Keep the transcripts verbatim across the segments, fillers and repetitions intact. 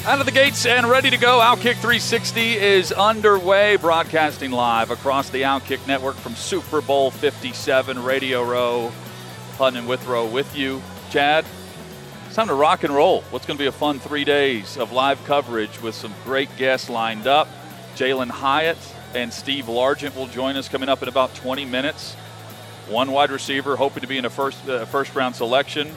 Out of the gates and ready to go. Outkick three sixty is underway, broadcasting live across the Outkick network from Super Bowl fifty-seven, Radio Row. Hutton and Withrow with you. Chad, it's time to rock and roll. What's going to be a fun three days of live coverage with some great guests lined up. Jalen Hyatt and Steve Largent will join us coming up in about twenty minutes. One wide receiver hoping to be in a first, uh, first round selection,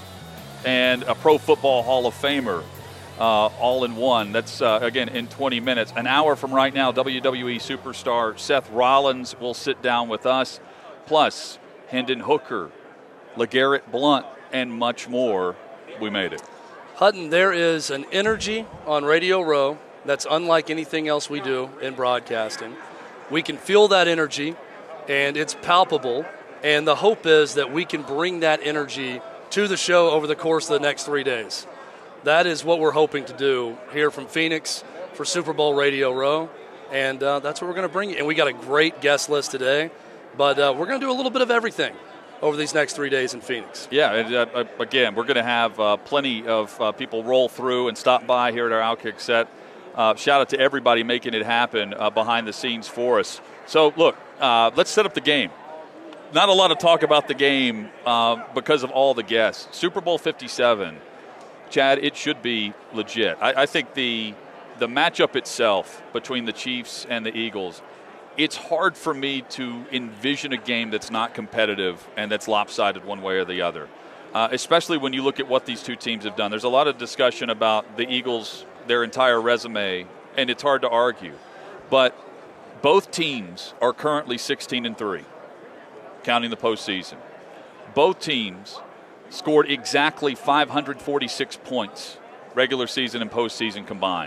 and a Pro Football Hall of Famer. Uh, all in one. That's, uh, again, in twenty minutes. An hour from right now, W W E superstar Seth Rollins will sit down with us, plus Hendon Hooker, LeGarrette Blount, and much more. We made it. Hutton, there is an energy on Radio Row that's unlike anything else we do in broadcasting. We can feel that energy, and it's palpable, and the hope is that we can bring that energy to the show over the course of the next three days. That is what we're hoping to do here from Phoenix for Super Bowl Radio Row, and uh, that's what we're going to bring you. And we got a great guest list today, but uh, we're going to do a little bit of everything over these next three days in Phoenix. Yeah, and, uh, again, we're going to have uh, plenty of uh, people roll through and stop by here at our Outkick set. Uh, shout out to everybody making it happen uh, behind the scenes for us. So, look, uh, let's set up the game. Not a lot of talk about the game uh, because of all the guests. Super Bowl fifty-seven. Chad, it should be legit. I, I think the the matchup itself between the Chiefs and the Eagles, it's hard for me to envision a game that's not competitive and that's lopsided one way or the other, uh, especially when you look at what these two teams have done. There's a lot of discussion about the Eagles, their entire resume, and it's hard to argue. But both teams are currently sixteen and three, counting the postseason. Both teams scored exactly five hundred forty-six points, regular season and postseason combined.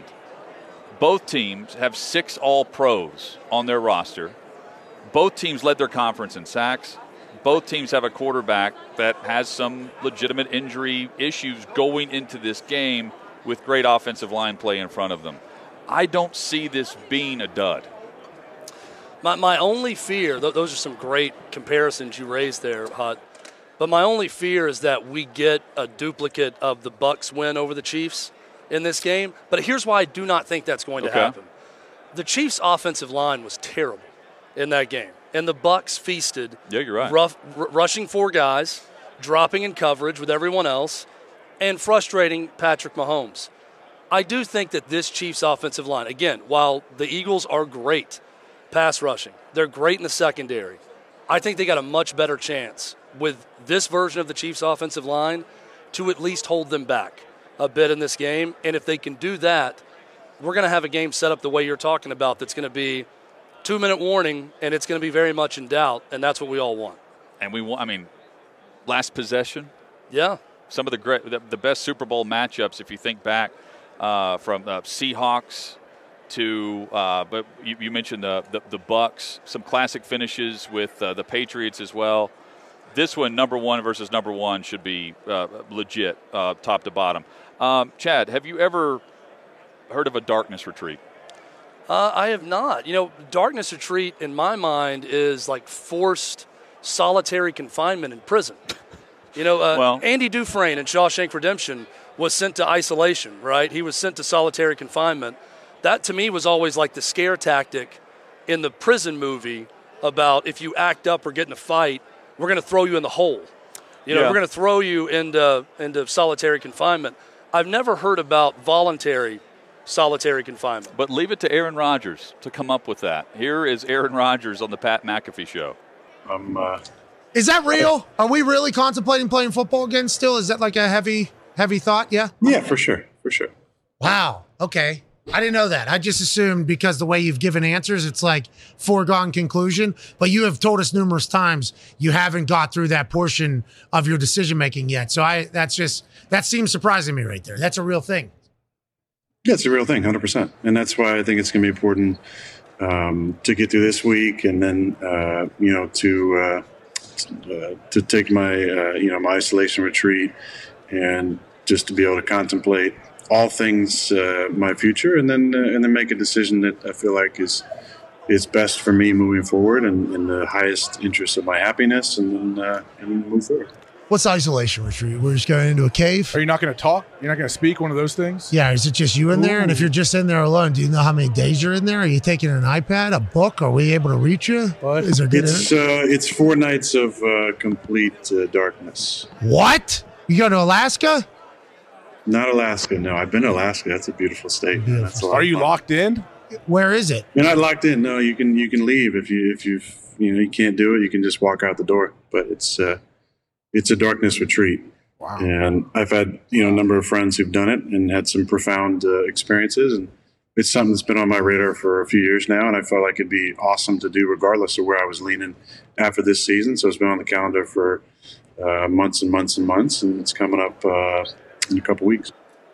Both teams have six All-Pros on their roster. Both teams led their conference in sacks. Both teams have a quarterback that has some legitimate injury issues going into this game with great offensive line play in front of them. I don't see this being a dud. My, my only fear, th- those are some great comparisons you raised there, Hut. But my only fear is that we get a duplicate of the Bucs win over the Chiefs in this game. But here's why I do not think that's going to okay. happen. The Chiefs' offensive line was terrible in that game. And the Bucs feasted, yeah, you're right. rough, r- rushing four guys, dropping in coverage with everyone else, and frustrating Patrick Mahomes. I do think that this Chiefs' offensive line, again, while the Eagles are great pass rushing, they're great in the secondary, I think they got a much better chance with this version of the Chiefs' offensive line to at least hold them back a bit in this game. And if they can do that, we're going to have a game set up the way you're talking about that's going to be two-minute warning, and it's going to be very much in doubt, and that's what we all want. And we want, I mean, last possession. Yeah. Some of the great, the, the best Super Bowl matchups, if you think back, uh, from uh, Seahawks to, uh, but you, you mentioned the, the the Bucs, some classic finishes with uh, the Patriots as well. This one, number one versus number one, should be uh, legit, uh, top to bottom. Um, Chad, have you ever heard of a darkness retreat? Uh, I have not. You know, darkness retreat in my mind is like forced solitary confinement in prison. You know, uh, well, Andy Dufresne in Shawshank Redemption was sent to isolation, right? He was sent to solitary confinement. That, to me, was always like the scare tactic in the prison movie about if you act up or get in a fight, we're going to throw you in the hole. You know, yeah. we're going to throw you into into solitary confinement. I've never heard about voluntary solitary confinement. But leave it to Aaron Rodgers to come up with that. Here is Aaron Rodgers on the Pat McAfee Show. Um, uh, is that real? Are we really contemplating playing football again still? Is that like a heavy, heavy thought? Yeah? Yeah, for sure. For sure. Wow. Okay. I didn't know that. I just assumed because the way you've given answers, it's like foregone conclusion. But you have told us numerous times you haven't got through that portion of your decision making yet. So I that's just that seems surprising to me right there. That's a real thing. Yeah, it's a real thing, one hundred percent. And that's why I think it's going to be important um, to get through this week and then, uh, you know, to uh, uh, to take my, uh, you know, my isolation retreat and just to be able to contemplate all things, uh, my future, and then uh, and then make a decision that I feel like is is best for me moving forward and in the highest interest of my happiness, and then uh, and move forward. What's isolation retreat? We're just going into a cave? Are you not going to talk? You're not going to speak? One of those things? Yeah, is it just you in there? Ooh. And if you're just in there alone, do you know how many days you're in there? Are you taking an iPad, a book? Are we able to reach you? What? Is there good It's uh, it's four nights of uh, complete uh, darkness. What? You go to Alaska? Not Alaska. No, I've been to Alaska. That's a beautiful state. Man. That's a lot Are of you fun. locked in? Where is it? You're not locked in. No, you can you can leave if you if you you know you can't do it. You can just walk out the door. But it's uh, it's a darkness retreat. Wow. And I've had you know a number of friends who've done it and had some profound uh, experiences. And it's something that's been on my radar for a few years now. And I felt like it'd be awesome to do regardless of where I was leaning after this season. So it's been on the calendar for uh, months and months and months, and it's coming up uh, in a couple weeks.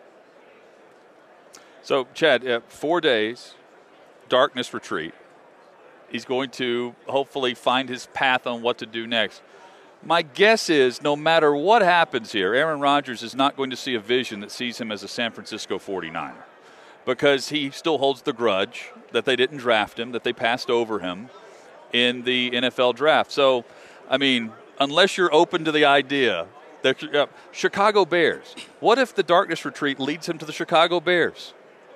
So, Chad, uh, four days, darkness retreat. He's going to hopefully find his path on what to do next. My guess is no matter what happens here, Aaron Rodgers is not going to see a vision that sees him as a San Francisco forty-niner because he still holds the grudge that they didn't draft him, that they passed over him in the N F L draft. So, I mean, unless you're open to the idea that uh, Chicago Bears, what if the darkness retreat leads him to the Chicago Bears?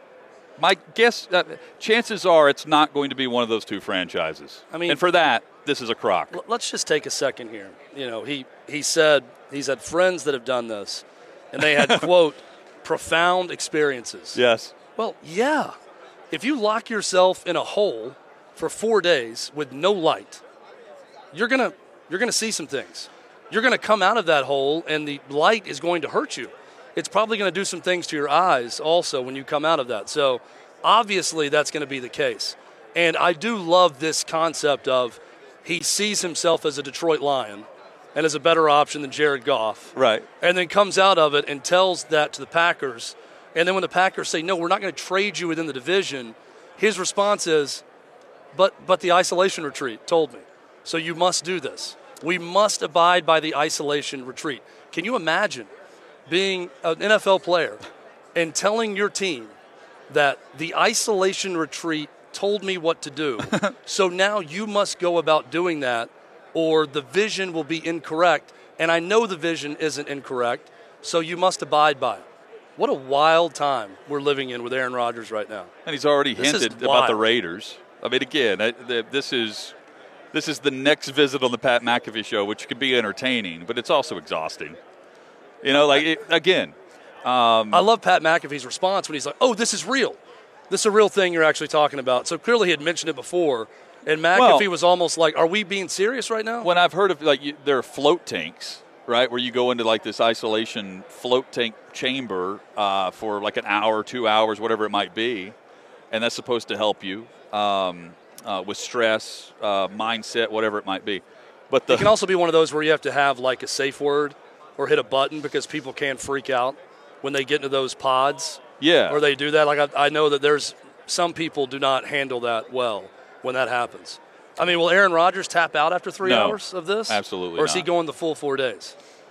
My guess, uh, chances are it's not going to be one of those two franchises. I mean, and for that, this is a crock. L- let's just take a second here. You know, he, he said he's had friends that have done this, and they had, quote, profound experiences. Yes. Well, yeah. If you lock yourself in a hole for four days with no light, you're gonna you're gonna see some things. You're gonna come out of that hole, and the light is going to hurt you. It's probably going to do some things to your eyes also when you come out of that. So obviously that's going to be the case. And I do love this concept of he sees himself as a Detroit Lion and as a better option than Jared Goff. Right. And then comes out of it and tells that to the Packers. And then when the Packers say, no, we're not going to trade you within the division, his response is, but but the isolation retreat told me. So you must do this. We must abide by the isolation retreat. Can you imagine being an N F L player and telling your team that the isolation retreat told me what to do, so now you must go about doing that, or the vision will be incorrect, and I know the vision isn't incorrect, so you must abide by it. What a wild time we're living in with Aaron Rodgers right now. And he's already This is hinted about the wild. Raiders. I mean, again, I, the, this is this is the next visit on the Pat McAfee show, which could be entertaining, but it's also exhausting. You know, like, it, again. Um, I love Pat McAfee's response when he's like, oh, this is real. This is a real thing you're actually talking about. So clearly he had mentioned it before, and McAfee Well- was almost like, are we being serious right now? when I've heard of, like, you, there are float tanks, right, where you go into, like, this isolation float tank chamber uh, for, like, an hour, two hours, whatever it might be, and that's supposed to help you um, uh, with stress, uh, mindset, whatever it might be. But the It can also be one of those where you have to have, like, a safe word or hit a button because people can freak out when they get into those pods. yeah, Or they do that. Like, I, I know that there's some people do not handle that well when that happens. I mean, will Aaron Rodgers tap out after three No, hours of this? absolutely Or is he not. going the full four days?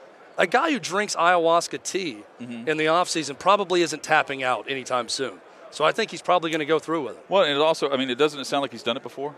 A guy who drinks ayahuasca tea Mm-hmm. in the offseason probably isn't tapping out anytime soon. So I think he's probably going to go through with it. well, and it also, I mean, it doesn't it sound like he's done it before?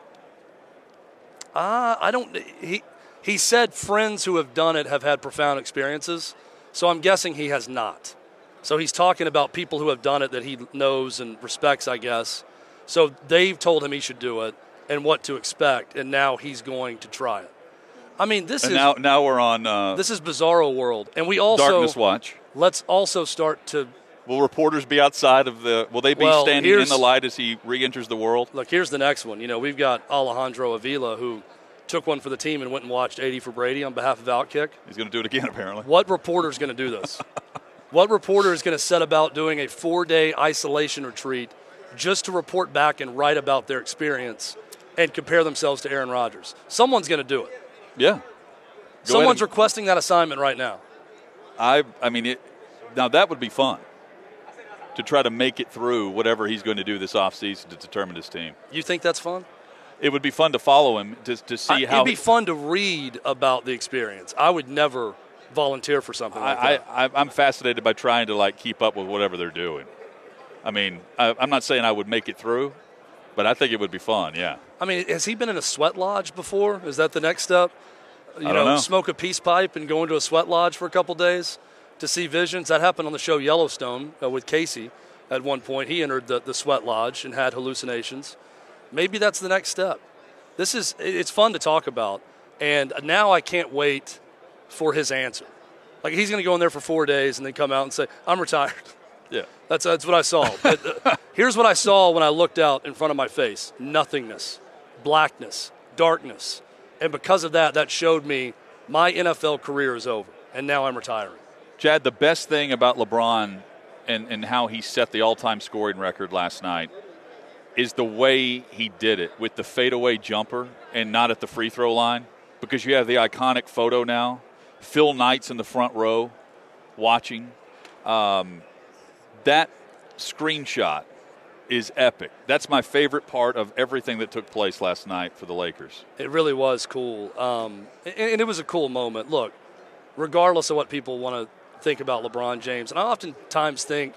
Uh, I don't. He he said friends who have done it have had profound experiences. So I'm guessing he has not. So he's talking about people who have done it that he knows and respects, I guess. So they've told him he should do it and what to expect, and now he's going to try it. I mean, this And is now, now we're on uh, this is Bizarro World, and we also Darkness Watch. let's also start to Will reporters be outside of the? Will they be Well, standing in here's- the light as he re-enters the world? look. Here's the next one. You know, we've got Alejandro Avila who took one for the team and went and watched eighty for Brady on behalf of Outkick. He's going to do it again, apparently. What reporter is going to do this? What reporter is going to set about doing a four-day isolation retreat just to report back and write about their experience and compare themselves to Aaron Rodgers? Someone's going to do it. Yeah. Go Someone's ahead and- requesting that assignment right now. I. I mean, it, now that would be fun to try to make it through whatever he's going to do this offseason to determine his team. You think that's fun? It would be fun to follow him to to see I, how. it'd be fun to read about the experience. I would never volunteer for something like I, that. I, I, I'm fascinated by trying to like keep up with whatever they're doing. I mean, I, I'm not saying I would make it through, but I think it would be fun. Yeah. I mean, has he been in a sweat lodge before? Is that the next step? you I know, don't know, smoke a peace pipe and go into a sweat lodge for a couple days to see visions? That happened on the show Yellowstone uh, with Casey at one point. He entered the, the sweat lodge and had hallucinations. Maybe that's the next step. This is, it's fun to talk about. And now I can't wait for his answer. Like, he's going to go in there for four days and then come out and say, I'm retired. Yeah. That's, that's what I saw. But, uh, here's what I saw when I looked out in front of my face. Nothingness, blackness, darkness. And because of that, that showed me my N F L career is over, and now I'm retiring. Chad, the best thing about LeBron and, and how he set the all-time scoring record last night is the way he did it with the fadeaway jumper and not at the free throw line, because you have the iconic photo now. Phil Knight's in the front row watching. Um, that screenshot is epic. That's my favorite part of everything that took place last night for the Lakers. It really was cool. Um, and, and it was a cool moment. Look, regardless of what people want to think about LeBron James, and I oftentimes think,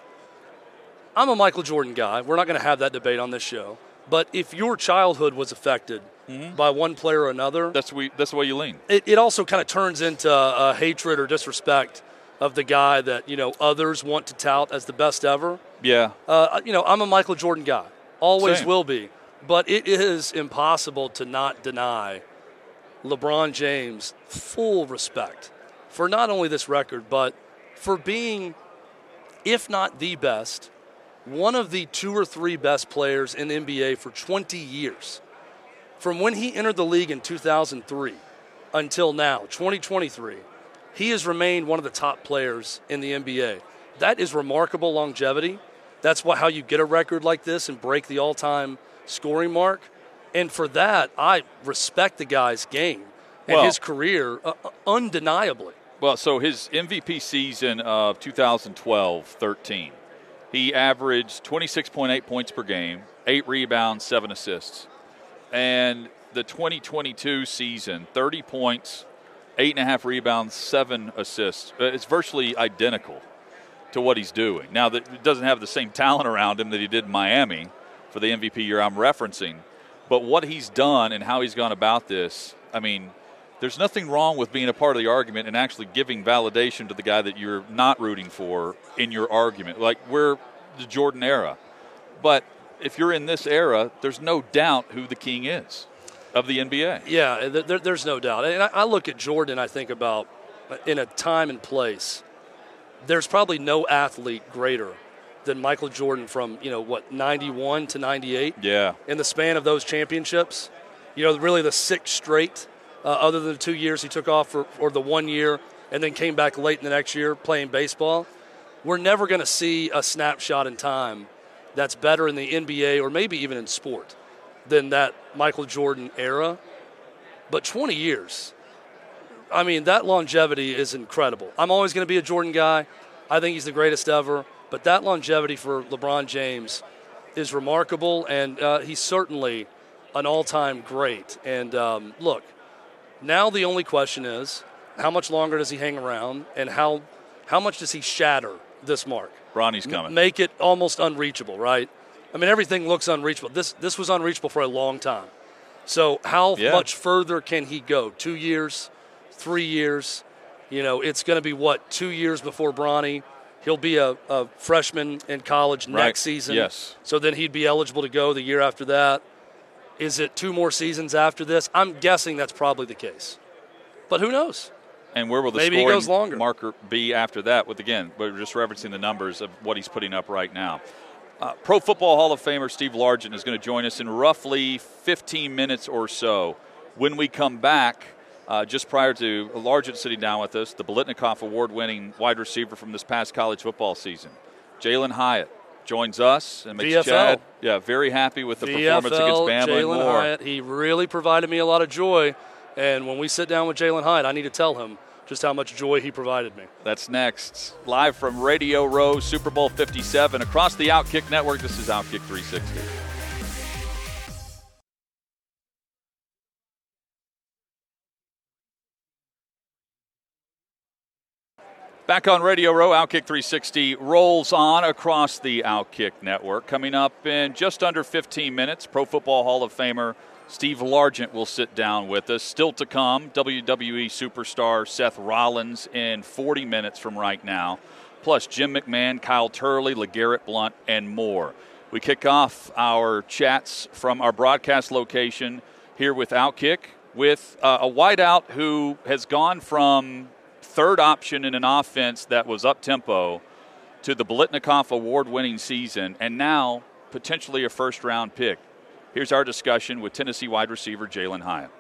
I'm a Michael Jordan guy. We're not going to have that debate on this show. But if your childhood was affected mm-hmm. by one player or another, that's, we, that's the way you lean. It, it also kind of turns into a hatred or disrespect of the guy that, you know, others want to tout as the best ever. Yeah. Uh, you know, I'm a Michael Jordan guy. Always Same. will be. But it is impossible to not deny LeBron James full respect for not only this record, but for being, if not the best, one of the two or three best players in the N B A for twenty years. From when he entered the league in two thousand three until now, twenty twenty-three, he has remained one of the top players in the N B A. That is remarkable longevity. That's what, how you get a record like this and break the all-time scoring mark. And for that, I respect the guy's game and well, his career uh, undeniably. Well, so his M V P season of two thousand twelve thirteen, he averaged twenty-six point eight points per game, eight rebounds, seven assists. And the twenty twenty-two season, thirty points, eight and a half rebounds, seven assists. It's virtually identical to what he's doing. Now, that he doesn't have the same talent around him that he did in Miami for the M V P year I'm referencing. But what he's done and how he's gone about this, I mean, there's nothing wrong with being a part of the argument and actually giving validation to the guy that you're not rooting for in your argument. Like, we're the Jordan era. But if you're in this era, there's no doubt who the king is of the N B A. Yeah, there, there's no doubt. And I, I look at Jordan, I think about in a time and place, there's probably no athlete greater than Michael Jordan from, you know, what, ninety-one to ninety-eight? Yeah. In the span of those championships. You know, really the six straight, uh, other than the two years he took off for, or the one year and then came back late in the next year playing baseball. We're never going to see a snapshot in time that's better in the N B A or maybe even in sport than that Michael Jordan era. But twenty years, I mean, that longevity is incredible. I'm always going to be a Jordan guy. I think he's the greatest ever. But that longevity for LeBron James is remarkable, and uh, he's certainly an all-time great. And um, look, now the only question is, how much longer does he hang around, and how how much does he shatter this mark? Bronny's coming. M- make it almost unreachable, right? I mean, everything looks unreachable. This this was unreachable for a long time. So how yeah. much further can he go? Two years, three years? You know, it's going to be, what, two years before Bronny? He'll be a, a freshman in college right. next season. Yes. So then he'd be eligible to go the year after that. Is it two more seasons after this? I'm guessing that's probably the case. But who knows? And where will the Maybe he scoring goes longer. marker be after that? With, again, we're just referencing the numbers of what he's putting up right now. Uh, Pro Football Hall of Famer Steve Largent is going to join us in roughly fifteen minutes or so. When we come back, uh, just prior to Largent sitting down with us, the Biletnikoff Award-winning wide receiver from this past college football season, Jalen Hyatt, joins us and makes V F L. Chad yeah, very happy with the V F L, performance against Bama Jalen and more. Hyatt, he really provided me a lot of joy. And when we sit down with Jalen Hyatt, I need to tell him just how much joy he provided me. That's next. Live from Radio Row, Super Bowl fifty-seven. Across the Outkick Network, this is Outkick three sixty. Back on Radio Row, Outkick three sixty rolls on across the Outkick Network. Coming up in just under fifteen minutes, Pro Football Hall of Famer Steve Largent will sit down with us. Still to come, W W E superstar Seth Rollins in forty minutes from right now. Plus Jim McMahon, Kyle Turley, LeGarrette Blount, and more. We kick off our chats from our broadcast location here with Outkick with uh, a wideout who has gone from third option in an offense that was up-tempo to the Biletnikoff award-winning season, and now potentially a first-round pick. Here's our discussion with Tennessee wide receiver Jalin Hyatt.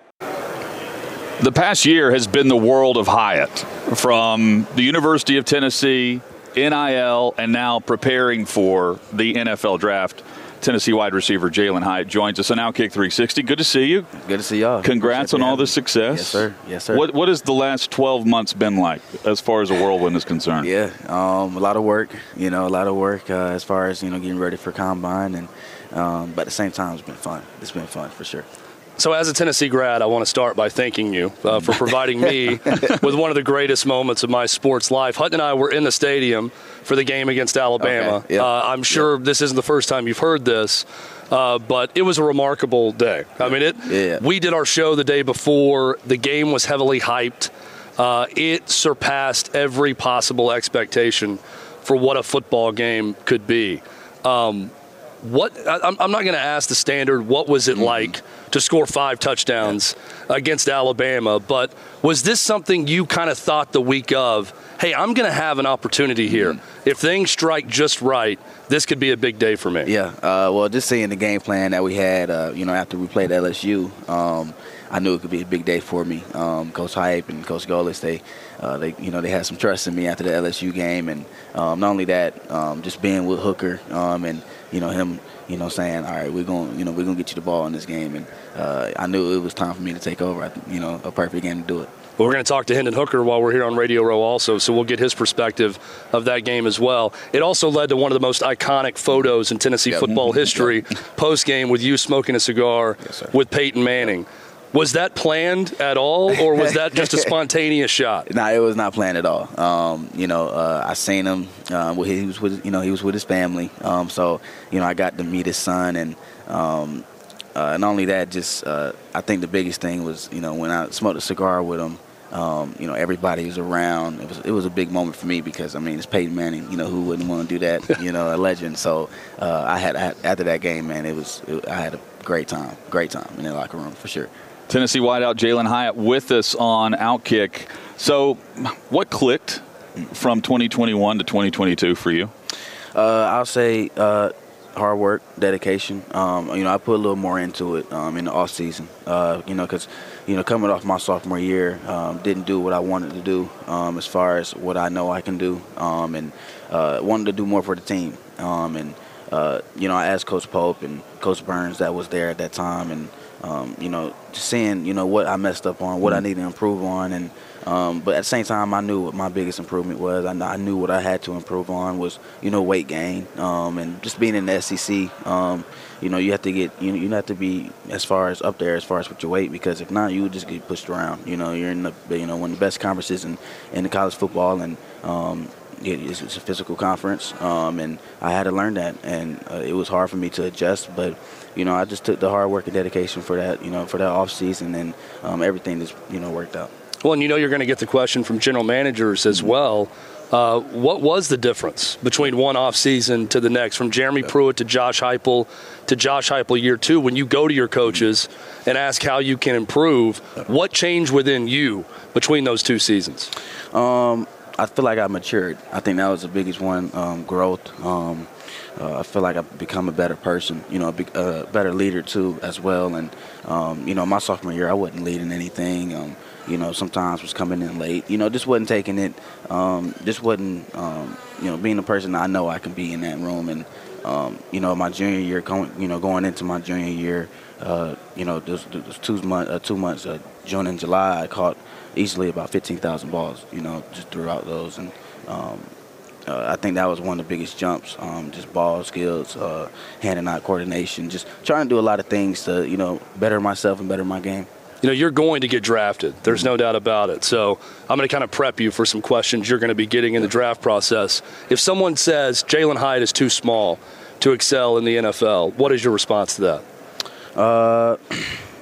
The past year has been the world of Hyatt, from the University of Tennessee, N I L, and now preparing for the N F L draft. Tennessee wide receiver Jalin Hyatt joins us on Outkick three sixty. Good to see you. Good to see y'all. Congrats on all the success. Yes, sir. Yes, sir. What What has the last twelve months been like as far as a whirlwind is concerned? Yeah, um, a lot of work. You know, a lot of work uh, as far as you know getting ready for combine, and um, but at the same time, it's been fun. It's been fun for sure. So as a Tennessee grad, I want to start by thanking you uh, for providing me with one of the greatest moments of my sports life. Hutton and I were in the stadium for the game against Alabama. Okay. Yep. Uh, I'm sure Yep. this isn't the first time you've heard this, uh, but it was a remarkable day. I mean, it. Yeah. We did our show the day before. The game was heavily hyped. Uh, it surpassed every possible expectation for what a football game could be. Um, What I, I'm not going to ask the standard, what was it like to score five touchdowns against Alabama, but was this something you kind of thought the week of, hey, I'm going to have an opportunity here. If things strike just right, this could be a big day for me. Yeah, uh, well, just seeing the game plan that we had, uh, you know, after we played L S U, um, I knew it could be a big day for me. Um, Coach Hype and Coach Golis, they, uh, they, you know, they had some trust in me after the L S U game, and um, not only that, um, just being with Hooker um, and you know him, you know, saying, all right, we're going, you know, we're gonna get you the ball in this game, and uh, I knew it was time for me to take over. I, you know, a perfect game to do it. Well, we're going to talk to Hendon Hooker while we're here on Radio Row also, so we'll get his perspective of that game as well. It also led to one of the most iconic photos in Tennessee Yep. football history, Yep. post-game with you smoking a cigar Yes, with Peyton Manning. Was that planned at all, or was that just a spontaneous shot? No, nah, it was not planned at all. Um, you know, uh, I seen him. Uh, he was with, you know, he was with his family. Um, so, you know, I got to meet his son, and um, uh, not only that, just uh, I think the biggest thing was, you know, when I smoked a cigar with him. Um, you know, everybody was around. It was it was a big moment for me because I mean, it's Peyton Manning. You know, who wouldn't want to do that? You know, a legend. So uh, I, had, I had after that game, man, it was it, I had a great time, great time in the locker room for sure. Tennessee wideout Jalin Hyatt with us on Outkick. So, what clicked from twenty twenty-one to twenty twenty-two for you? Uh, I'll say uh, hard work, dedication. Um, you know, I put a little more into it um, in the off season. Uh, you know, because you know, coming off my sophomore year, um, didn't do what I wanted to do um, as far as what I know I can do, um, and uh, wanted to do more for the team. Um, and uh, you know, I asked Coach Pope and Coach Burns that was there at that time, and um, you know, just seeing you know what I messed up on, what I need to improve on, and um, but at the same time, I knew what my biggest improvement was. I, I knew what I had to improve on was you know weight gain, um, and just being in the S E C. Um, You know, you have to get you know, you have to be as far as up there as far as with your weight, because if not, you would just get pushed around. You know, you're in the you know one of the best conferences in, in the college football, and um, it's, it's a physical conference, um, and I had to learn that, and uh, it was hard for me to adjust. But you know, I just took the hard work and dedication for that. You know, for that off season, and um, everything just you know worked out. Well, and you know you're going to get the question from general managers as well. Uh, what was the difference between one off season to the next, from Jeremy Pruitt to Josh Heupel to Josh Heupel year two? When you go to your coaches and ask how you can improve, what changed within you between those two seasons? Um, I feel like I matured. I think that was the biggest one, um, growth. Um, uh, I feel like I've become a better person, you know, a, big, a better leader too as well. And, um, you know, my sophomore year, I wasn't leading anything. Um, you know, sometimes was coming in late. You know, just wasn't taking it. Um, just wasn't, um, you know, being the person I know I can be in that room. And, um, you know, my junior year, going, you know, going into my junior year, uh, you know, those, those two months, uh, two months, uh, June and July, I caught easily about fifteen thousand balls, you know, just throughout those. And um, uh, I think that was one of the biggest jumps, um, just ball skills, uh, hand and eye coordination, just trying to do a lot of things to, you know, better myself and better my game. You know, you're going to get drafted. There's no doubt about it. So I'm going to kind of prep you for some questions you're going to be getting in the draft process. If someone says Jalin Hyatt is too small to excel in the N F L, what is your response to that? Uh,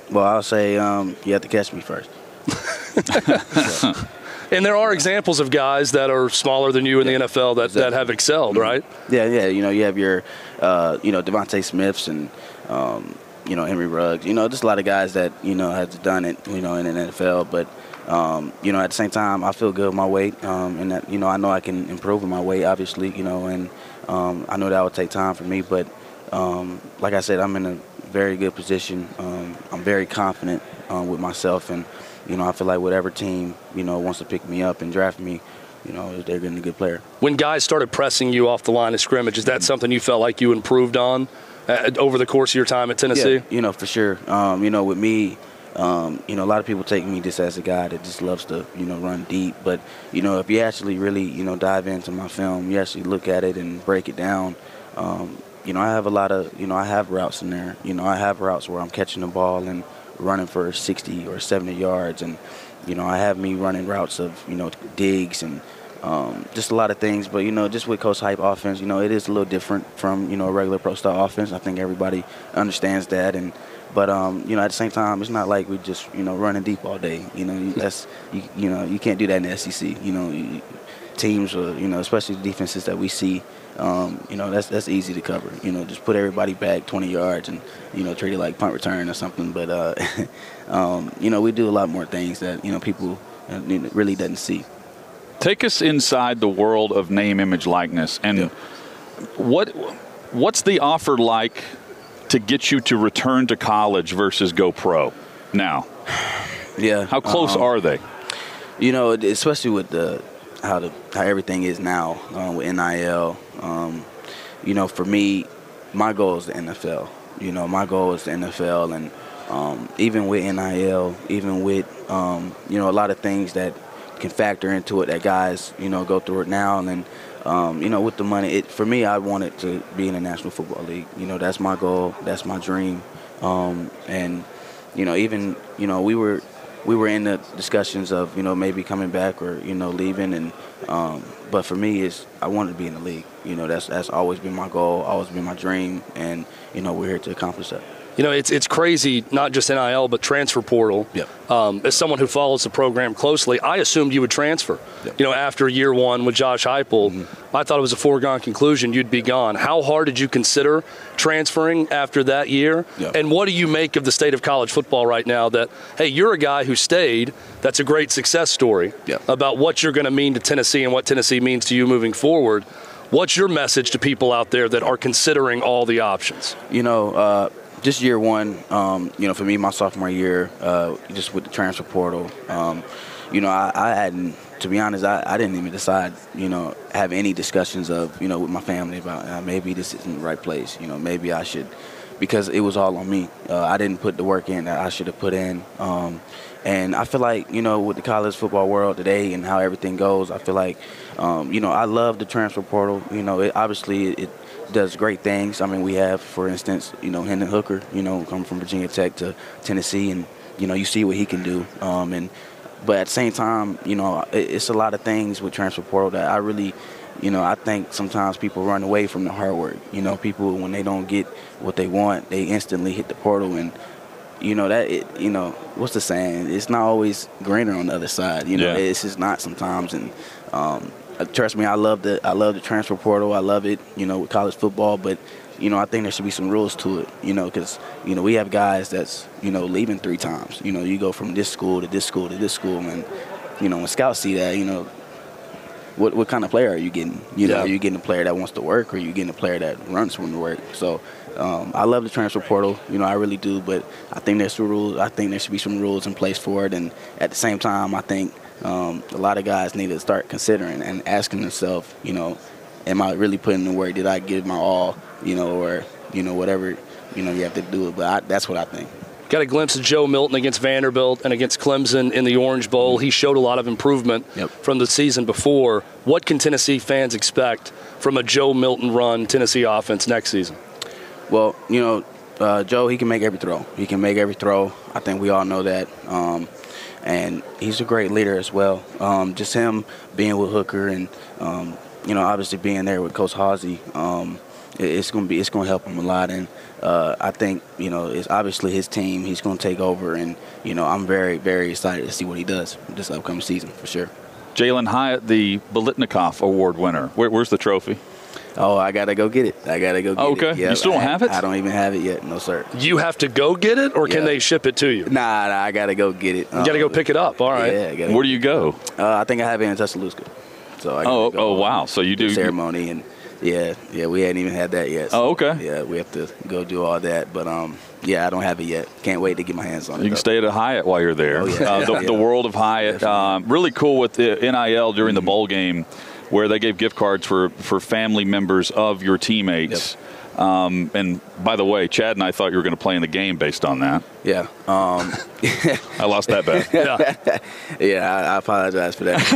Well, I'll say um, you have to catch me first. So. And there are examples of guys that are smaller than you in the N F L that, Exactly. that have excelled, right? Yeah, yeah. You know, you have your, uh, you know, Devontae Smiths and, um, you know, Henry Ruggs. You know, just a lot of guys that, you know, have done it, you know, in the N F L. But, um, you know, at the same time, I feel good with my weight. Um, and, that, you know, I know I can improve in my weight, obviously, you know, and um, I know that would take time for me. But, um, like I said, I'm in a very good position. Um, I'm very confident uh, with myself. And, you know, I feel like whatever team, you know, wants to pick me up and draft me, you know, they're getting a good player. When guys started pressing you off the line of scrimmage, is that something you felt like you improved on uh, over the course of your time at Tennessee? Yeah, you know, for sure. Um, you know, with me, um, you know, a lot of people take me just as a guy that just loves to, you know, run deep. But, you know, if you actually really, you know, dive into my film, you actually look at it and break it down, um, you know, I have a lot of, you know, I have routes in there. You know, I have routes where I'm catching the ball and running for sixty or seventy yards, and you know I have me running routes of you know digs and um, just a lot of things. But you know, just with Coach Hype offense, you know it is a little different from you know a regular pro style offense. I think everybody understands that, and but um, you know at the same time, it's not like we just you know running deep all day. You know that's you, you know you can't do that in the S E C. You know you, teams, or, you know especially the defenses that we see. Um, you know, that's that's easy to cover. You know, just put everybody back twenty yards and, you know, treat it like punt return or something. But, uh, um, you know, we do a lot more things that, you know, people really doesn't see. Take us inside the world of name, image, likeness. And yeah. what what's the offer like to get you to return to college versus go pro now? Yeah. How close um, are they? You know, especially with the how the how everything is now uh, with N I L. Um, you know, for me, my goal is the N F L. You know, my goal is the N F L, and um, even with N I L, even with um, you know a lot of things that can factor into it that guys you know go through it now, and then um, you know with the money. It for me, I want it to be in the National Football League. You know, that's my goal. That's my dream. Um, and you know, even you know we were. We were in the discussions of, you know, maybe coming back or, you know, leaving. And um, but for me, is I wanted to be in the league. You know, that's that's always been my goal, always been my dream. And, you know, we're here to accomplish that. You know, it's it's crazy, not just N I L, but transfer portal. Yep. Um, as someone who follows the program closely, I assumed you would transfer. Yep. You know, after year one with Josh Heupel, Mm-hmm. I thought it was a foregone conclusion you'd be gone. How hard did you consider transferring after that year? Yep. And what do you make of the state of college football right now that, hey, you're a guy who stayed, that's a great success story Yep. about what you're going to mean to Tennessee and what Tennessee means to you moving forward. What's your message to people out there that are considering all the options? You know, uh, just year one, um, you know, for me, my sophomore year, uh, just with the transfer portal, um, you know, I, I hadn't, to be honest, I, I didn't even decide, you know, have any discussions of, you know, with my family about uh, maybe this isn't the right place, you know, maybe I should, because it was all on me. Uh, I didn't put the work in that I should have put in. Um, and I feel like, you know, with the college football world today and how everything goes, I feel like, um, you know, I love the transfer portal. You know, it, obviously it does great things. I mean, we have, for instance, you know, Hendon Hooker, you know, come from Virginia Tech to Tennessee, and, you know, you see what he can do. Um, and But at the same time, you know, it, it's a lot of things with transfer portal that I really, you know, I think sometimes people run away from the hard work. You know, people, when they don't get what they want, they instantly hit the portal. And, you know, that, it, you know, what's the saying? It's not always greener on the other side. You know, Yeah. it's just not sometimes. And um, trust me, I love the I love the transfer portal. I love it, you know, with college football. But, you know, I think there should be some rules to it, you know, because, you know, we have guys that's, you know, leaving three times. You know, you go from this school to this school to this school. And, you know, when scouts see that, you know, what what kind of player are you getting? You know, Yeah. are you getting a player that wants to work, or are you getting a player that runs from the work? So um, I love the transfer portal. You know, I really do. But I think there's some rules. I think there should be some rules in place for it. And at the same time, I think um, a lot of guys need to start considering and asking themselves, you know, am I really putting in the work? Did I give my all? You know, or, you know, whatever, you know, you have to do it. But I, that's what I think. Got a glimpse of Joe Milton against Vanderbilt and against Clemson in the Orange Bowl. He showed a lot of improvement Yep. from the season before. What can Tennessee fans expect from a Joe Milton run Tennessee offense next season? Well, you know, uh, Joe, he can make every throw. He can make every throw. I think we all know that. Um, and he's a great leader as well. Um, just him being with Hooker and, um, you know, obviously being there with Coach Halsey, um, it, it's going to be it's going to help him a lot. And uh, I think, you know, it's obviously his team. He's going to take over, and you know, I'm very very excited to see what he does this upcoming season for sure. Jalin Hyatt, the Biletnikoff Award winner. Where, where's the trophy? Oh, I gotta go get it. I gotta go get oh, okay. it. Yep. You still don't I, have it? I don't even have it yet. No, sir. You have to go get it, or can Yeah. they ship it to you? Nah, nah, I gotta go get it. You got to go pick it up. All right. Yeah, I gotta Where do you go? Uh, I think I have it in Tuscaloosa. So I gotta Oh, go oh, wow. So you do ceremony, and yeah, yeah, we hadn't even had that yet. So, Oh, okay. Yeah, we have to go do all that, but um, yeah, I don't have it yet. Can't wait to get my hands on it. You can though. stay at a Hyatt while you're there. Oh, yeah. uh, the, Yeah. the world of Hyatt. Um, really cool with the N I L during Mm-hmm. the bowl game, where they gave gift cards for, for family members of your teammates. Um, and by the way, Chad and I thought you were going to play in the game based on that. Yeah. Um, I lost that bet. Yeah. yeah, I, I apologize for that.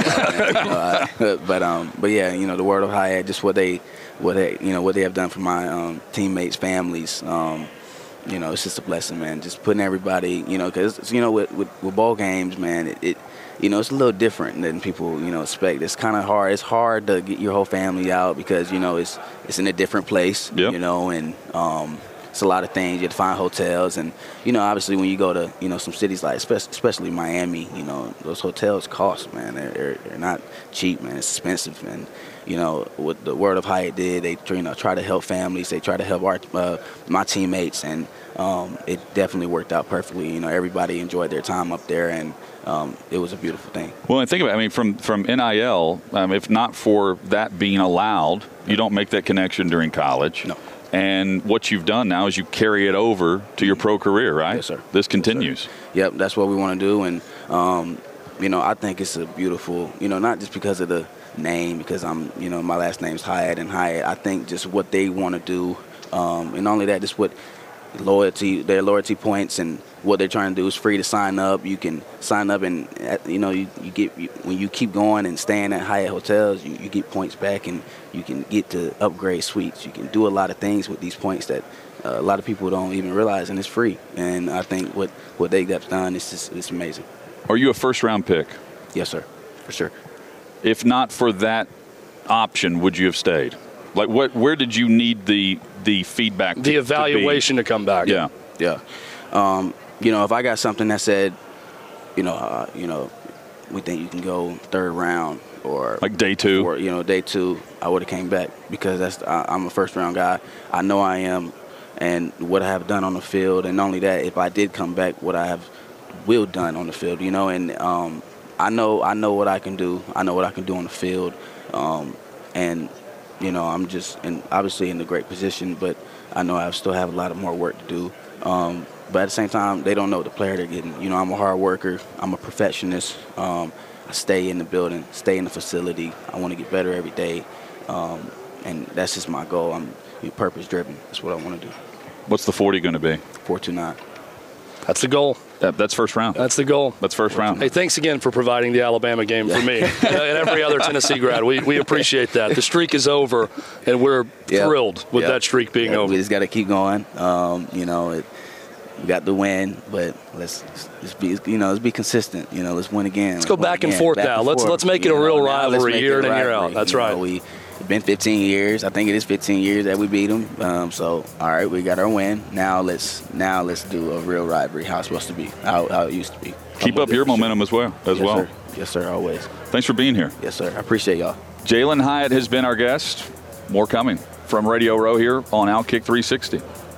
uh, but um, but yeah, you know, the World of Hyatt, just what they, what they, you know, what they have done for my um, teammates, families. Um, you know, it's just a blessing, man. Just putting everybody, you know, because you know, with, with, with ball games, man, it, it, you know, it's a little different than people, you know, expect. It's kind of hard. It's hard to get your whole family out because you know it's it's in a different place, Yep. you know, and um, it's a lot of things. You have to find hotels, and you know, obviously when you go to you know some cities like especially, especially Miami, you know, those hotels cost, man. They're, they're they're not cheap, man. It's expensive, and you know what the World of Hyatt did, they you know try to help families, they try to help our uh, my teammates, and um, it definitely worked out perfectly. You know, everybody enjoyed their time up there, and um, it was a beautiful thing. Well, and think about it. I mean, from, from N I L, um, if not for that being allowed, you don't make that connection during college. No. And what you've done now is you carry it over to your pro career, right? Yes, sir. This continues. Yes, sir. Yep, that's what we want to do, and um, you know, I think it's a beautiful, you know, not just because of the name, because I'm, you know, my last name's Hyatt and Hyatt. I think just what they want to do, um, and not only that, just what loyalty, their loyalty points, and what they're trying to do is free to sign up. You can sign up, and you know, you, you get you, when you keep going and staying at Hyatt hotels, you, you get points back, and you can get to upgrade suites. You can do a lot of things with these points that uh, a lot of people don't even realize, and it's free. And I think what what they got done is just it's amazing. Are you a first round pick? Yes, sir, for sure. If not for that option, would you have stayed? Like, what? Where did you need the the feedback? The to, evaluation to, to come back. Yeah. Yeah. Um, you know, if I got something that said, you know, uh, you know, we think you can go third round or Like day two? or you know, day two, I would have came back because that's I, I'm a first round guy. I know I am, and what I have done on the field, and not only that, if I did come back, what I have will done on the field, you know, and um, I know I know what I can do. I know what I can do on the field, um, and you know, I'm just and obviously in a great position, but I know I still have a lot of more work to do. Um, but at the same time, they don't know what the player they're getting. You know, I'm a hard worker. I'm a perfectionist. Um, I stay in the building, stay in the facility. I want to get better every day, um, and that's just my goal. I'm you know, purpose driven. That's what I want to do. What's the forty going to be? four two nine. That's the goal. That, that's first round. That's the goal. That's first round. Hey, thanks again for providing the Alabama game for me and every other Tennessee grad. We we appreciate that. The streak is over, and we're Yep. thrilled with Yep. that streak being Yep. over. We just got to keep going. Um, you know, it, we got the win, but let's let's be you know let's be consistent. You know, let's win again. Let's go back and forth now. Let's- let's make it a real rivalry year in and year out. That's right. We it's been fifteen years. I think it is fifteen years that we beat them. Um, so all right, we got our win. Now let's now let's do a real rivalry. How it's supposed to be. How, how it used to be. Keep up your momentum as well. As Yes, well. sir. Yes, sir. Always. Thanks for being here. Yes, sir. I appreciate y'all. Jalin Hyatt has been our guest. More coming from Radio Row here on Outkick three sixty.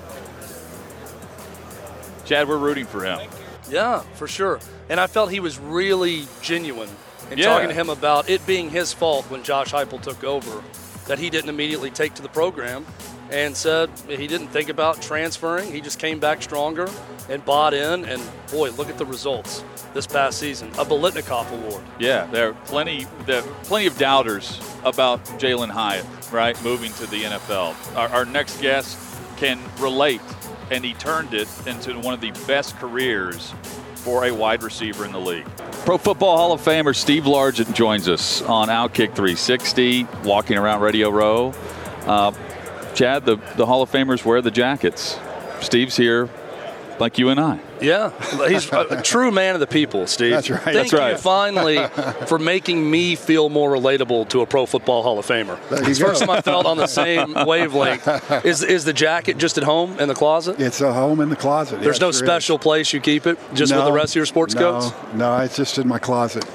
Chad, we're rooting for him. Yeah, for sure. And I felt he was really genuine in Yeah. talking to him about it being his fault when Josh Heupel took over, that he didn't immediately take to the program, and said he didn't think about transferring. He just came back stronger and bought in. And boy, look at the results this past season. A Biletnikoff Award. Yeah, there are plenty, there are plenty of doubters about Jalin Hyatt, right, moving to the N F L. Our, our next guest can relate, and he turned it into one of the best careers for a wide receiver in the league. Pro Football Hall of Famer Steve Largent joins us on Outkick three sixty, walking around Radio Row. Uh, Chad, the, the Hall of Famers wear the jackets. Steve's here like you and I. Yeah, he's a true man of the people, Steve. That's right. Thank That's you right. finally for making me feel more relatable to a Pro Football Hall of Famer. It's the first time I felt on the same wavelength. Is is the jacket just at home in the closet? It's a home in the closet. There's yeah, no sure special is. place you keep it, just no, with the rest of your sports no, coats? No, it's just in my closet.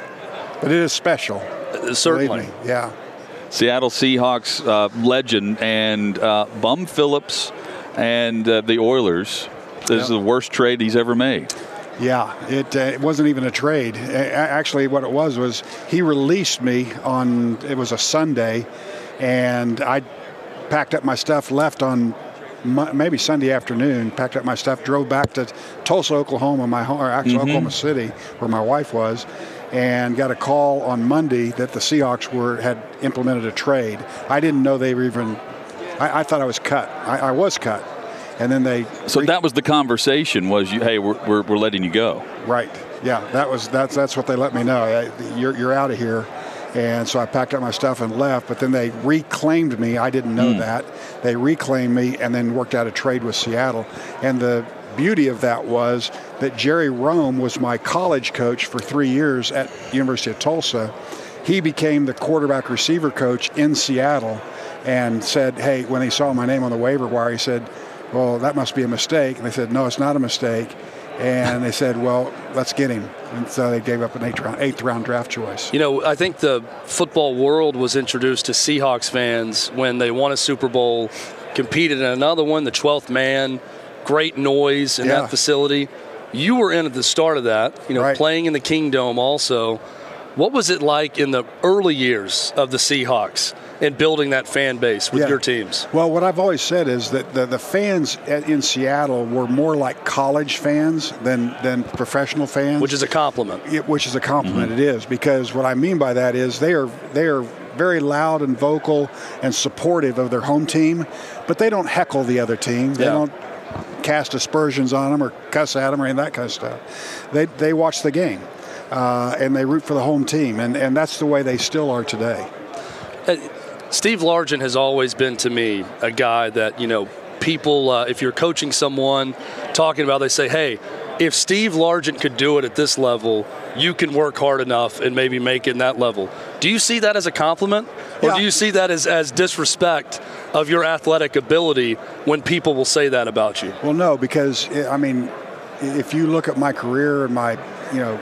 But it is special. Uh, certainly. Believe me. Yeah. Seattle Seahawks uh, legend and uh, Bum Phillips and uh, the Oilers. This Yep. is the worst trade he's ever made. Yeah, it, uh, it wasn't even a trade. A- Actually, what it was was he released me on, it was a Sunday, and I packed up my stuff, left on Mo- maybe Sunday afternoon, packed up my stuff, drove back to Tulsa, Oklahoma, my home, or actually Mm-hmm. Oklahoma City, where my wife was, and got a call on Monday that the Seahawks were had implemented a trade. I didn't know they were even, I, I thought I was cut. I, I was cut. And then they So re- that was the conversation was, you, hey, we're, we're, we're letting you go. Right. Yeah. That was that's that's what they let me know. I, you're you're out of here, and so I packed up my stuff and left. But then they reclaimed me. I didn't know Mm. that they reclaimed me and then worked out a trade with Seattle. And the beauty of that was that Jerry Rome was my college coach for three years at University of Tulsa. He became the quarterback receiver coach in Seattle, and said, "Hey," when he saw my name on the waiver wire, he said, "Well, that must be a mistake." And they said, "No, it's not a mistake." And they said, "Well, let's get him." And so they gave up an eighth round, eighth round draft choice. You know, I think the football world was introduced to Seahawks fans when they won a Super Bowl, competed in another one, the twelfth man, great noise in Yeah. that facility. You were in at the start of that, you know, Right. playing in the Kingdome also. What was it like in the early years of the Seahawks and building that fan base with Yeah. your teams? Well, what I've always said is that the, the fans at, in Seattle were more like college fans than, than professional fans. Which is a compliment. It, which is a compliment. It is, because what I mean by that is they are they are very loud and vocal and supportive of their home team, but they don't heckle the other team. They Yeah. don't cast aspersions on them or cuss at them or any of that kind of stuff. They they watch the game uh, and they root for the home team, and, and that's the way they still are today. Uh, Steve Largent has always been to me a guy that, you know, people, uh, if you're coaching someone, talking about, they say, hey, if Steve Largent could do it at this level, you can work hard enough and maybe make it in that level. Do you see that as a compliment? Or Yeah. do you see that as, as disrespect of your athletic ability when people will say that about you? Well, no, because I mean, if you look at my career and my, you know,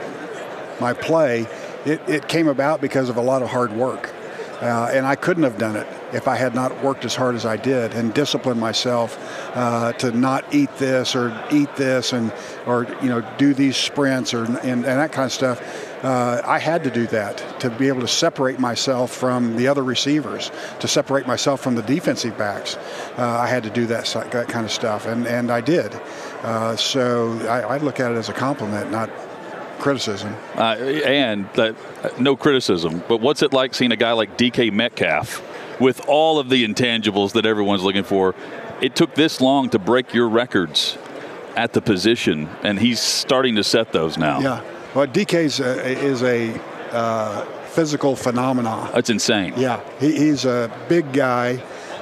my play, it, it came about because of a lot of hard work, uh, and I couldn't have done it if I had not worked as hard as I did and disciplined myself uh, to not eat this or eat this and or you know do these sprints or and, and that kind of stuff. Uh, I had to do that to be able to separate myself from the other receivers, to separate myself from the defensive backs. Uh, I had to do that, that kind of stuff, and, and I did. Uh, so I, I look at it as a compliment, not criticism. Uh, and uh, no criticism, but what's it like seeing a guy like D K Metcalf with all of the intangibles that everyone's looking for? It took this long to break your records at the position, and he's starting to set those now. Yeah. Well, D K's a, is a uh, physical phenomenon. That's insane. Yeah, he, he's a big guy,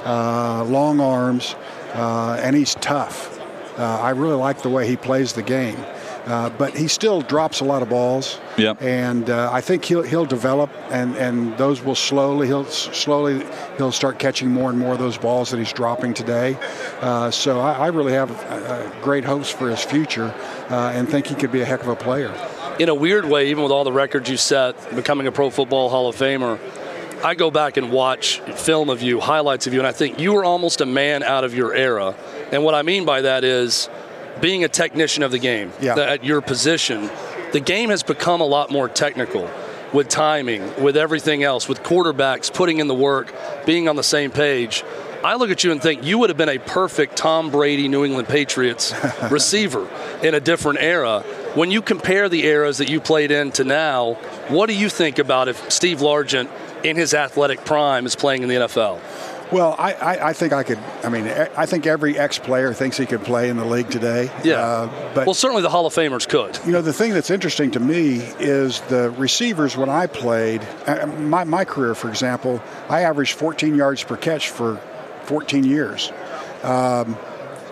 uh, long arms, uh, and he's tough. Uh, I really like the way he plays the game. Uh, but he still drops a lot of balls. Yep. And uh, I think he'll he'll develop, and, and those will slowly he'll slowly he'll start catching more and more of those balls that he's dropping today. Uh, so I, I really have uh, great hopes for his future, uh, and think he could be a heck of a player. In a weird way, even with all the records you set, becoming a Pro Football Hall of Famer, I go back and watch film of you, highlights of you, and I think you were almost a man out of your era. And what I mean by that is being a technician of the game, Yeah. that at your position, the game has become a lot more technical with timing, with everything else, with quarterbacks putting in the work, being on the same page. I look at you and think you would have been a perfect Tom Brady, New England Patriots receiver in a different era. When you compare the eras that you played in to now, what do you think about if Steve Largent in his athletic prime is playing in the N F L? Well, I, I, I think I could. I mean, I think every ex-player thinks he could play in the league today. Yeah. Uh, but well, certainly the Hall of Famers could. you know, the thing that's interesting to me is the receivers. When I played, uh, my my career, for example, I averaged fourteen yards per catch for fourteen years. Um,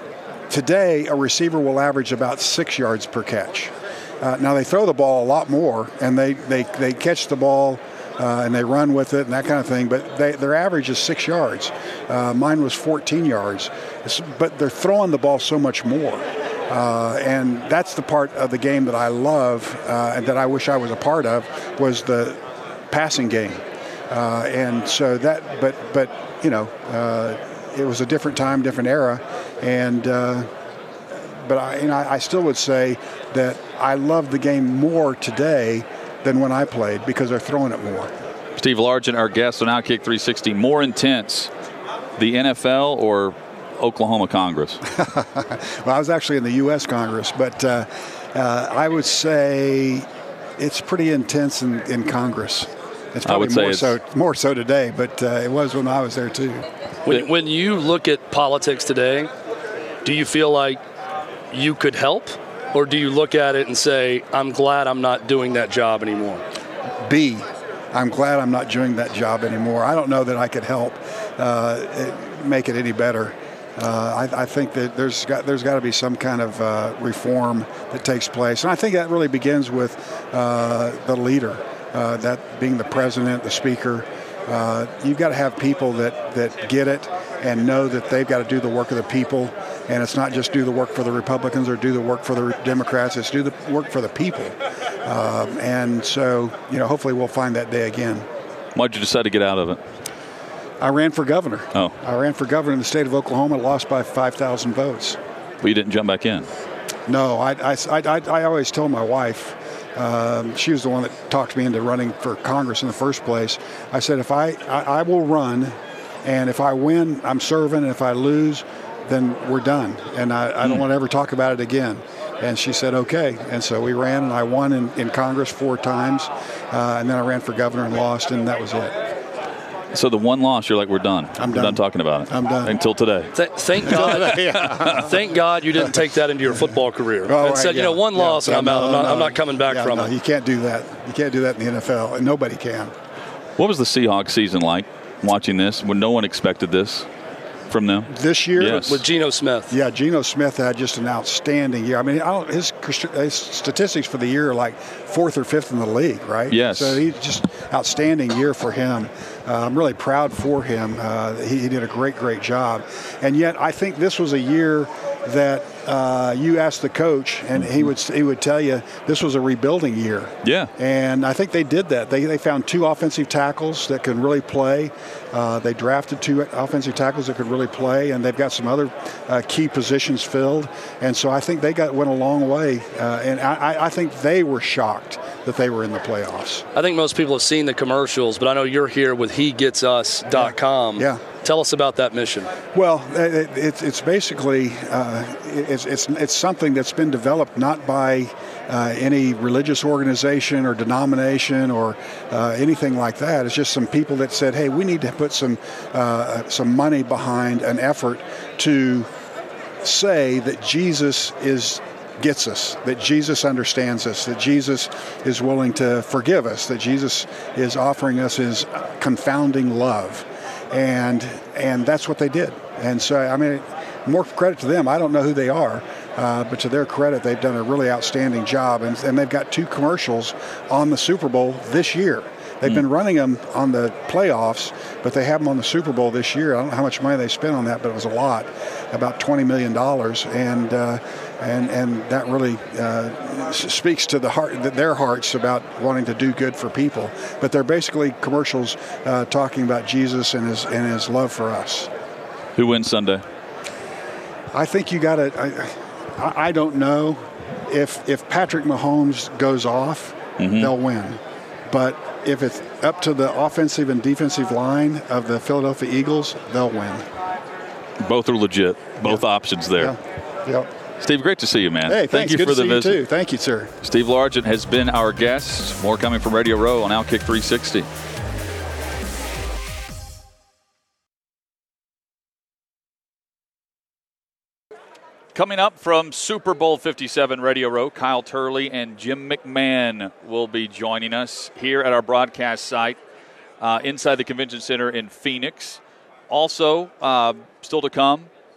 today a receiver will average about six yards per catch. Uh, now they throw the ball a lot more, and they, they, they catch the ball uh, and they run with it and that kind of thing, but they, their average is six yards. Uh, mine was fourteen yards, it's, but they're throwing the ball so much more. Uh, and that's the part of the game that I love uh, and that I wish I was a part of, was the passing game. Uh, and so that, but, but you know, uh, it was a different time, different era, and uh, but I, you know, I still would say that I love the game more today than when I played because they're throwing it more. Steve Largent, our guest on Outkick three sixty. More intense, the N F L or Oklahoma Congress? Well, I was actually in the U S Congress, but uh, uh, I would say it's pretty intense in, in Congress. It's probably I would say more it's, so more so today, but uh, it was when I was there too. When, when you look at politics today, do you feel like you could help, or do you look at it and say, I'm glad I'm not doing that job anymore? B, I'm glad I'm not doing that job anymore. I don't know that I could help uh, it, make it any better. Uh, I, I think that there's got there's got to be some kind of uh, reform that takes place, and I think that really begins with uh, the leader, uh, that being the president, the speaker. Uh, you've got to have people that, that get it and know that they've got to do the work of the people, and it's not just do the work for the Republicans or do the work for the Democrats. It's do the work for the people, um, and so you know hopefully we'll find that day again. Why'd you decide to get out of it? I ran for governor. Oh. I ran for governor in the state of Oklahoma, lost by five thousand votes. But you didn't jump back in? No, I, I, I, I always tell my wife, um, she was the one that talked me into running for Congress in the first place. I said, if I, I, I will run, and if I win, I'm serving, and if I lose, then we're done. And I, I don't Mm. want to ever talk about it again. And she said, okay. And so we ran, and I won in, in Congress four times, uh, and then I ran for governor and lost, and that was it. So the one loss, you're like, we're done. I'm we're done. done talking about it. I'm done. Until today. Th- thank God. Thank God you didn't take that into your football career. Oh, and right, said, you yeah. know, one Yeah, loss and yeah, I'm out. I'm no, not, I'm no. not coming back Yeah, from no, it. You can't do that. You can't do that in the N F L, and nobody can. What was the Seahawks season like watching this when no one expected this from them? This year, Yes. With Geno Smith. yeah, Geno Smith had just an outstanding year. I mean, I don't, his, his statistics for the year are like fourth or fifth in the league, right? Yes. So he's just outstanding year for him. Uh, I'm really proud for him. Uh, he, he did a great, great job. And yet, I think this was a year that uh, you asked the coach, and he would he would tell you this was a rebuilding year. Yeah. And I think they did that. They they found two offensive tackles that could really play. Uh, they drafted two offensive tackles that could really play, and they've got some other uh, key positions filled. And so I think they got went a long way. Uh, and I, I think they were shocked that they were in the playoffs. I think most people have seen the commercials, but I know you're here with he gets us dot com. Yeah. Tell us about that mission. Well, it, it, it's basically uh, it's, it's it's something that's been developed not by uh, any religious organization or denomination or uh, anything like that. It's just some people that said, "Hey, we need to put some uh, some money behind an effort to say that Jesus is." Gets us, that Jesus understands us, that Jesus is willing to forgive us, that Jesus is offering us his confounding love. And and that's what they did. And so, I mean, more credit to them. I don't know who they are, uh, but to their credit, they've done a really outstanding job. And, and they've got two commercials on the Super Bowl this year. They've been running them on the playoffs, but they have them on the Super Bowl this year. I don't know how much money they spent on that, but it was a lot, about twenty million dollars. And uh, and and that really uh, speaks to the heart, their hearts about wanting to do good for people. But they're basically commercials uh, talking about Jesus and his and his love for us. Who wins Sunday? I think you got to. I, I don't know if if Patrick Mahomes goes off, Mm-hmm. they'll win. But if it's up to the offensive and defensive line of the Philadelphia Eagles, they'll win. Both are legit. Both Yeah. options there. Yeah. Yep. Steve, great to see you, man. Hey, Thank thanks. you Good for to the see visit. you too. Thank you, sir. Steve Largent has been our guest. More coming from Radio Row on Outkick three sixty. Coming up from Super Bowl fifty-seven Radio Row, Kyle Turley and Jim McMahon will be joining us here at our broadcast site uh, inside the Convention Center in Phoenix. Also, uh, still to come,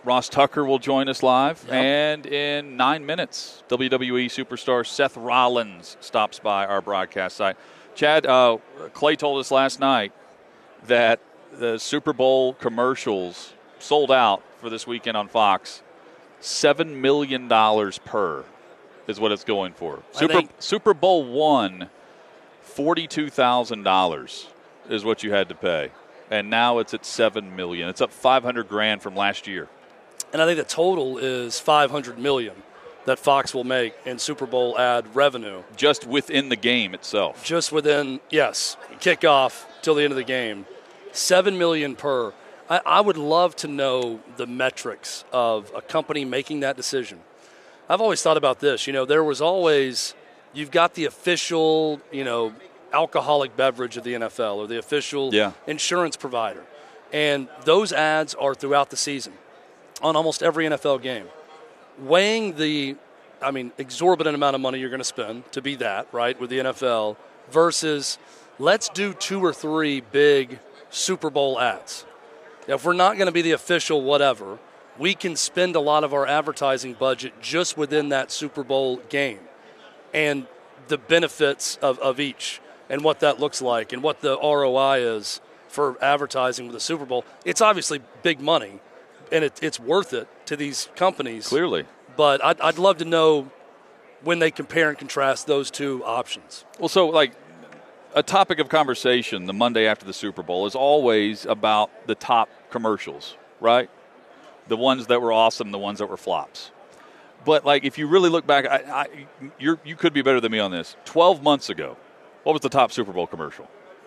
Ross Tucker will join us live. Yep. And in nine minutes, W W E superstar Seth Rollins stops by our broadcast site. Chad, uh, Clay told us last night that the Super Bowl commercials sold out for this weekend on Fox. seven million dollars per is what it's going for. Super, think- Super Bowl one, forty-two thousand dollars is what you had to pay. And now it's at seven million dollars. It's up five hundred grand from last year. And I think the total is five hundred million dollars that Fox will make in Super Bowl ad revenue. Just within the game itself. Just within, yes, kickoff till the end of the game. seven million dollars per. I, I would love to know the metrics of a company making that decision. I've always thought about this. You know, there was always, you've got the official, you know, alcoholic beverage of the N F L or the official yeah. insurance provider. And those ads are throughout the season on almost every N F L game. Weighing the, I mean, exorbitant amount of money you're going to spend to be that, right, with the N F L versus let's do two or three big Super Bowl ads. Now, if we're not going to be the official whatever, we can spend a lot of our advertising budget just within that Super Bowl game and the benefits of, of each and what that looks like and what the R O I is for advertising with the Super Bowl. It's obviously big money, and it, it's worth it to these companies. Clearly. But I'd, I'd love to know when they compare and contrast those two options. Well, so, like, a topic of conversation the Monday after the Super Bowl is always about the top commercials, right? The ones that were awesome, the ones that were flops. But, like, if you really look back, I, I, you're, you could be better than me on this. twelve months ago, what was the top Super Bowl commercial?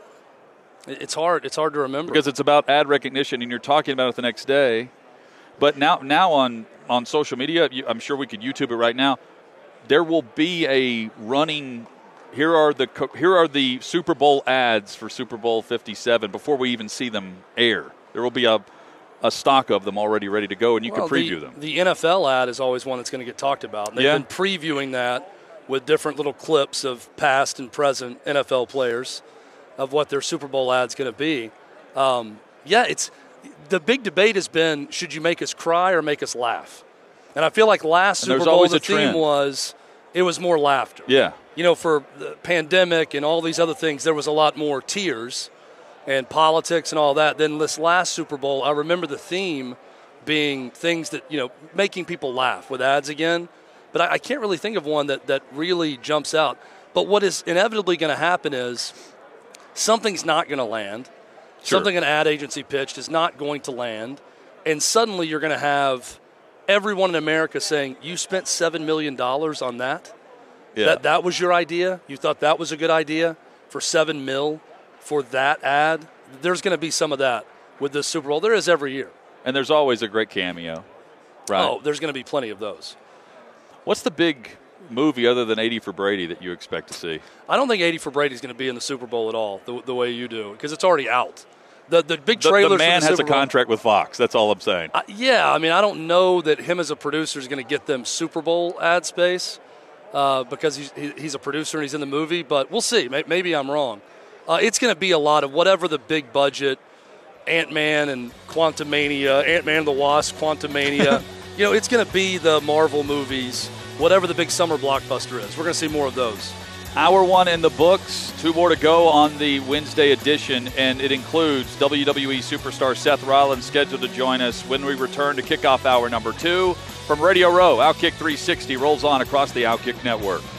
It's hard. It's hard to remember. Because it's about ad recognition, and you're talking about it the next day. But now now on, on social media, you, I'm sure we could YouTube it right now, there will be a running – here are the here are the Super Bowl ads for Super Bowl fifty-seven before we even see them air. There will be a, a stock of them already ready to go, and you well, can preview the, them. The N F L ad is always one that's going to get talked about. And they've yeah. been previewing that with different little clips of past and present N F L players of what their Super Bowl ad's going to be. Um, yeah, it's the big debate has been, should you make us cry or make us laugh? And I feel like last and Super Bowl always the a theme trend. was it was more laughter. Yeah. You know, for the pandemic and all these other things, there was a lot more tears and politics and all that. Then this last Super Bowl, I remember the theme being things that, you know, making people laugh with ads again. But I, I can't really think of one that, that really jumps out. But what is inevitably going to happen is something's not going to land. Sure. Something an ad agency pitched is not going to land. And suddenly you're going to have everyone in America saying, you spent seven million dollars on that? Yeah. That that was your idea? You thought that was a good idea for seven mil for that ad? There's going to be some of that with this Super Bowl. There is every year. And there's always a great cameo, right? Oh, there's going to be plenty of those. What's the big movie other than eighty for Brady that you expect to see? I don't think eighty for Brady is going to be in the Super Bowl at all, the, the way you do, because it's already out. The the big The, trailers. the man for the has Super a contract Bowl, with Fox. That's all I'm saying. I, yeah, I mean, I don't know that him as a producer is going to get them Super Bowl ad space uh, because he's he, he's a producer and he's in the movie. But we'll see. Maybe I'm wrong. Uh, it's going to be a lot of whatever the big budget, Ant-Man and Quantumania, Ant-Man and the Wasp, Quantumania. You know, it's going to be the Marvel movies, whatever the big summer blockbuster is. We're going to see more of those. Hour one in the books, two more to go on the Wednesday edition, and it includes W W E superstar Seth Rollins scheduled to join us when we return to kickoff hour number two. From Radio Row, Outkick three sixty rolls on across the Outkick network.